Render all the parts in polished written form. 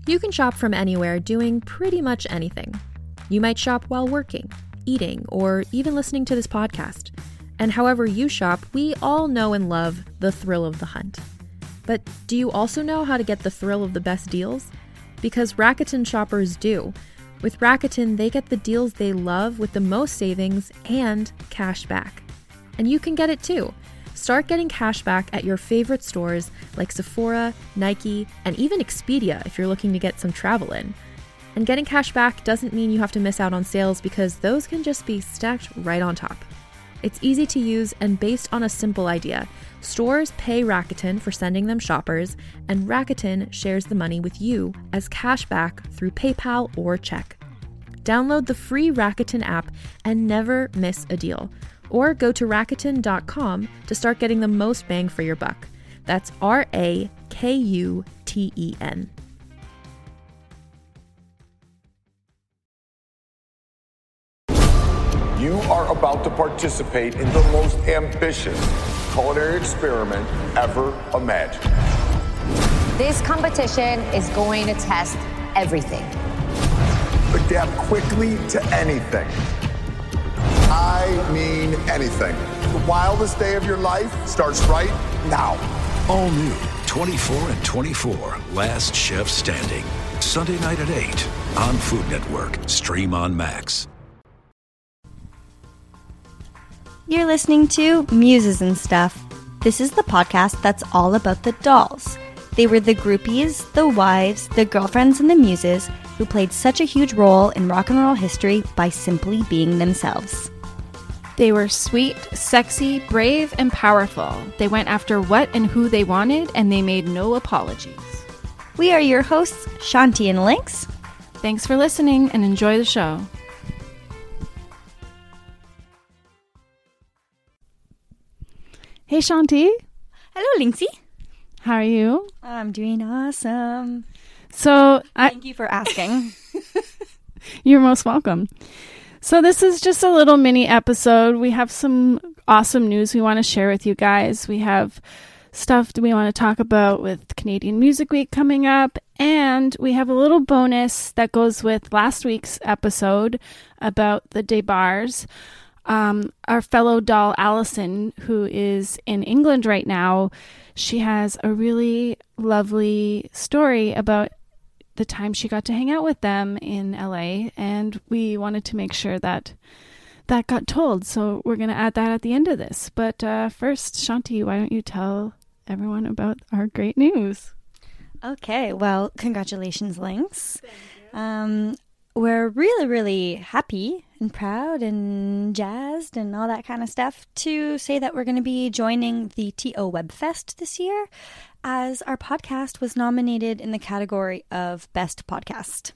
You can shop from anywhere doing pretty much anything. You might shop while working, eating, or even listening to this podcast. And however you shop, we all know and love the thrill of the hunt. But do you also know how to get the thrill of the best deals? Because Rakuten shoppers do. With Rakuten, they get the deals they love with the most savings and cash back. And you can get it too. Start getting cash back at your favorite stores like Sephora, Nike, and even Expedia if you're looking to get some travel in. And getting cash back doesn't mean you have to miss out on sales because those can just be stacked right on top. It's easy to use and based on a simple idea. Stores pay Rakuten for sending them shoppers, and Rakuten shares the money with you as cash back through PayPal or check. Download the free Rakuten app and never miss a deal. Or go to Rakuten.com to start getting the most bang for your buck. That's Rakuten. You are about to participate in the most ambitious culinary experiment ever imagined. This competition is going to test everything. Adapt quickly to anything. I mean anything. The wildest day of your life starts right now. All new 24 and 24, Last Chef Standing. Sunday night at 8 on Food Network. Stream on Max. You're listening to Muses and Stuff. This is the podcast that's all about the dolls. They were the groupies, the wives, the girlfriends, and the muses who played such a huge role in rock and roll history by simply being themselves. They were sweet, sexy, brave, and powerful. They went after what and who they wanted, and they made no apologies. We are your hosts, Shanti and Lynx. Thanks for listening and enjoy the show. Hey, Shanti. Hello, Lynxie. How are you? I'm doing awesome. So, Thank you for asking. You're most welcome. So this is just a little mini episode. We have some awesome news we want to share with you guys. We have stuff that we want to talk about with Canadian Music Week coming up. And we have a little bonus that goes with last week's episode about the DeBars. Our fellow doll, Allison, who is in England right now, she has a really lovely story about the time she got to hang out with them in LA, and we wanted to make sure that that got told. So we're going to add that at the end of this. But first, Shanti, why don't you tell everyone about our great news? Okay, well, congratulations, Lynx. We're really, really happy and proud and jazzed and all that kind of stuff to say that we're going to be joining the TO Webfest this year, as our podcast was nominated in the category of Best Podcast.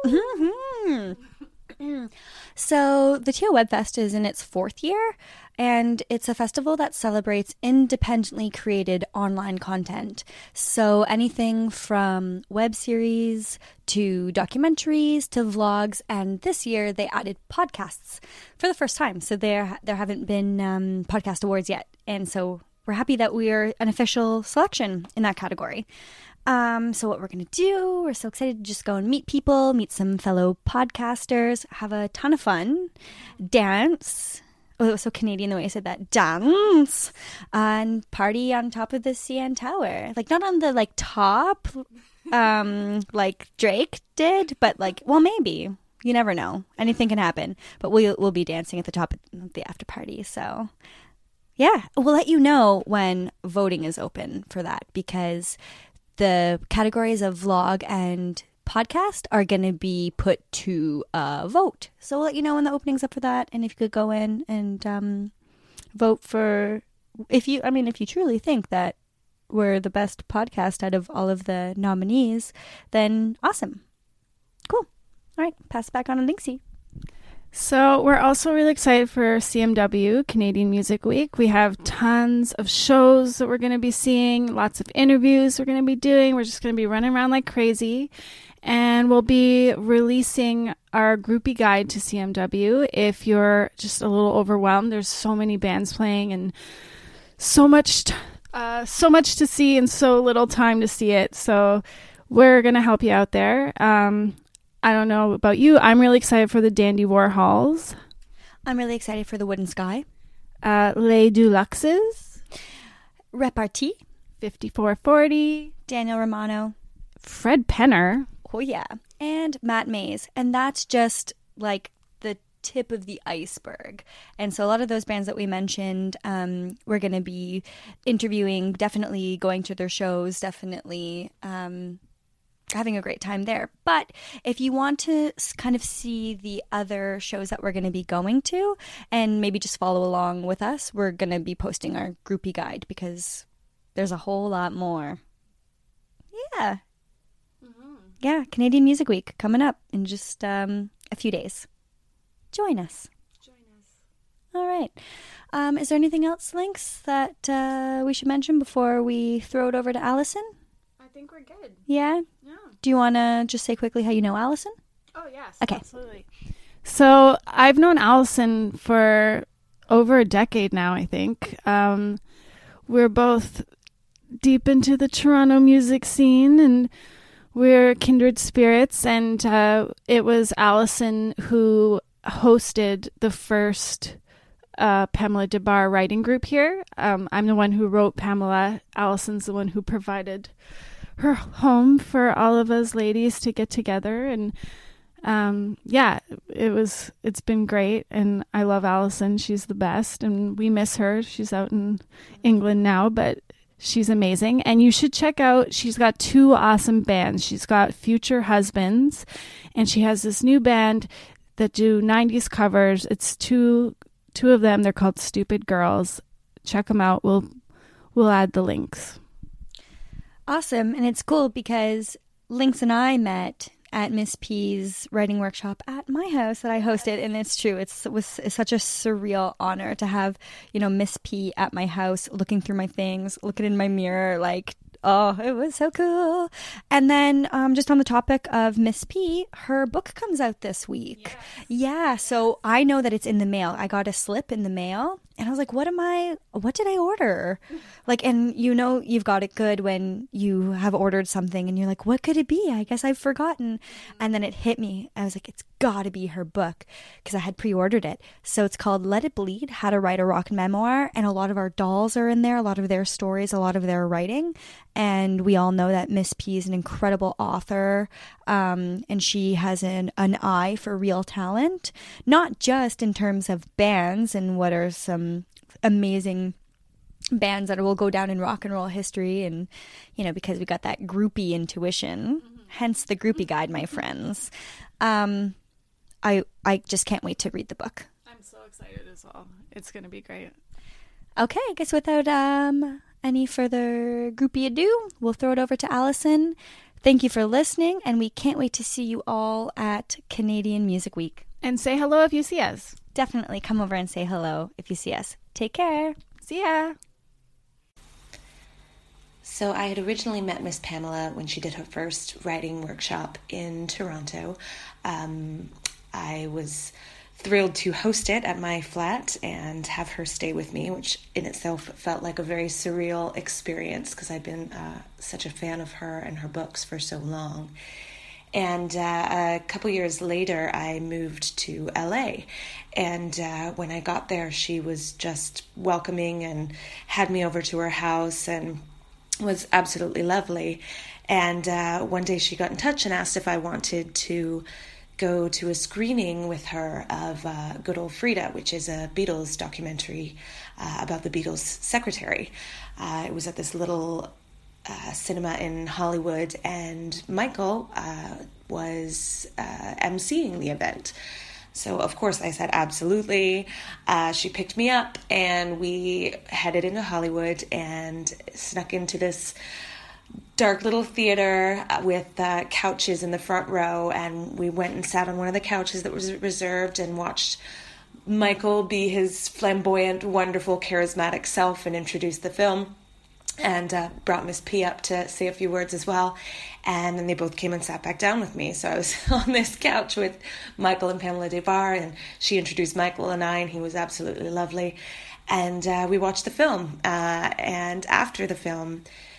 So the TO Webfest is in its fourth year, and it's a festival that celebrates independently created online content. So anything from web series to documentaries to vlogs, and this year they added podcasts for the first time. So there haven't been podcast awards yet, and so we're happy that we are an official selection in that category. So what we're going to do, we're so excited to just go and meet people, meet some fellow podcasters, have a ton of fun, dance. Oh, it was so Canadian the way I said that. Dance. And party on top of the CN Tower. Like, not on the, like, top, like Drake did, but, like, well, maybe. You never know. Anything can happen. But we'll be dancing at the top of the after party, so... yeah, we'll let you know when voting is open for that, because the categories of vlog and podcast are going to be put to a vote. So we'll let you know when the opening's up for that, and if you could go in and vote for, if you truly think that we're the best podcast out of all of the nominees, then awesome. Cool. All right, pass it back on to Lynxie. So we're also really excited for CMW, Canadian Music Week. We have tons of shows that we're going to be seeing, lots of interviews we're going to be doing. We're just going to be running around like crazy. And we'll be releasing our groupie guide to CMW. If you're just a little overwhelmed, there's so many bands playing and so much to see and so little time to see it. So we're going to help you out there. I don't know about you. I'm really excited for the Dandy Warhols. I'm really excited for the Wooden Sky. Les Deluxes. Repartie. 5440. Daniel Romano. Fred Penner. Oh, yeah. And Matt Mays. And that's just like the tip of the iceberg. And so a lot of those bands that we mentioned, we're going to be interviewing, definitely going to their shows, definitely having a great time there. But if you want to kind of see the other shows that we're going to be going to and maybe just follow along with us, we're going to be posting our groupie guide because there's a whole lot more. Yeah. Yeah, Canadian Music Week coming up in just a few days. Join us. All right. Is there anything else, Lynx, that we should mention before we throw it over to Allison? I think we're good. Yeah? Yeah. Do you want to just say quickly how you know Allison? Oh, yes. Okay. Absolutely. So I've known Allison for over a decade now, I think. We're both deep into the Toronto music scene, and we're kindred spirits. And it was Allison who hosted the first Pamela Des Barres writing group here. I'm the one who wrote Pamela. Allison's the one who provided her home for all of us ladies to get together. And it's been great. And I love Allison. She's the best. And we miss her. She's out in England now, but she's amazing. And you should check out, she's got 2 awesome bands. She's got Future Husbands, and she has this new band that do 90s covers. It's two of them. They're called Stupid Girls. Check them out. We'll add the links. Awesome. And it's cool because Lynx and I met at Miss P's writing workshop at my house that I hosted. And it's true. It's such a surreal honor to have, Miss P at my house, looking through my things, looking in my mirror, like, oh, it was so cool. And then just on the topic of Miss P, her book comes out this week. Yes. Yeah, so I know that it's in the mail. I got a slip in the mail, and I was like, what did I order? And you've got it good when you have ordered something, and you're like, what could it be? I guess I've forgotten. And then it hit me. I was like, it's got to be her book, because I had pre-ordered it. So it's called Let It Bleed, How to Write a Rock Memoir, and a lot of our dolls are in there, a lot of their stories, a lot of their writing. And we all know that Miss P is an incredible author, and she has an eye for real talent, not just in terms of bands and what are some amazing bands that will go down in rock and roll history, and because we got that groupie intuition, hence the groupie guide, my friends. I just can't wait to read the book. I'm so excited as well. It's going to be great. Okay, I guess without any further groupie ado, we'll throw it over to Allison. Thank you for listening, and we can't wait to see you all at Canadian Music Week. And say hello if you see us. Definitely come over and say hello if you see us. Take care. See ya. So I had originally met Miss Pamela when she did her first writing workshop in Toronto. I was thrilled to host it at my flat and have her stay with me, which in itself felt like a very surreal experience because I've been such a fan of her and her books for so long. And a couple years later, I moved to LA. And when I got there, she was just welcoming and had me over to her house and was absolutely lovely. And one day she got in touch and asked if I wanted to go to a screening with her of Good Old Frida, which is a Beatles documentary about the Beatles' secretary. It was at this little cinema in Hollywood, and Michael was emceeing the event. So, of course, I said absolutely. She picked me up, and we headed into Hollywood and snuck into this dark little theater with couches in the front row, and we went and sat on one of the couches that was reserved and watched Michael be his flamboyant, wonderful, charismatic self and introduce the film, and brought Miss P up to say a few words as well. And then they both came and sat back down with me. So I was on this couch with Michael and Pamela Des Barres, and she introduced Michael and I, and he was absolutely lovely. And we watched the film. And after the film,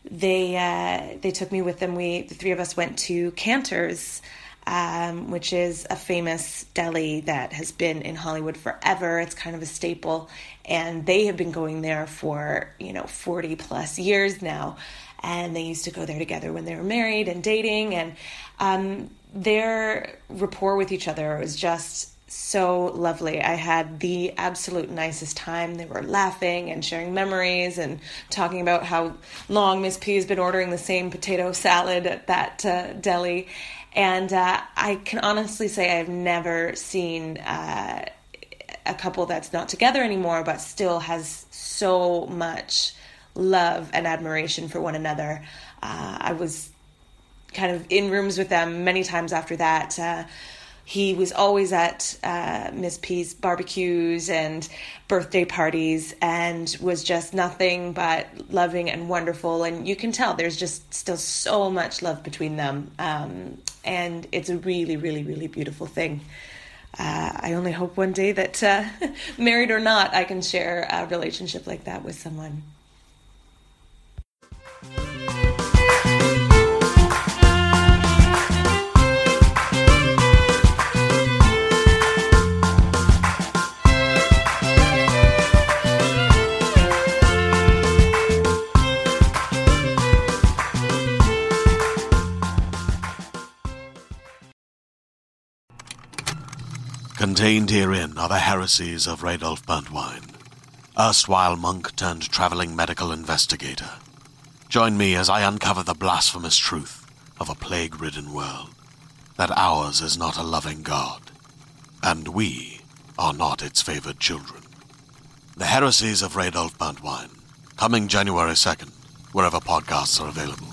they took me with them. The three of us went to Cantor's, which is a famous deli that has been in Hollywood forever. It's kind of a staple, and they have been going there for 40 plus years now. And they used to go there together when they were married and dating, and their rapport with each other was just so lovely. I had the absolute nicest time. They were laughing and sharing memories and talking about how long Miss P has been ordering the same potato salad at that deli. And I can honestly say I've never seen a couple that's not together anymore, but still has so much love and admiration for one another. I was kind of in rooms with them many times after that. He was always at Miss P's barbecues and birthday parties and was just nothing but loving and wonderful. And you can tell there's just still so much love between them. And it's a really, really, really beautiful thing. I only hope one day that, married or not, I can share a relationship like that with someone. Contained herein are the heresies of Radolf Burntwine, erstwhile monk turned traveling medical investigator. Join me as I uncover the blasphemous truth of a plague-ridden world, that ours is not a loving God, and we are not its favored children. The heresies of Radolf Burntwine, coming January 2nd, wherever podcasts are available.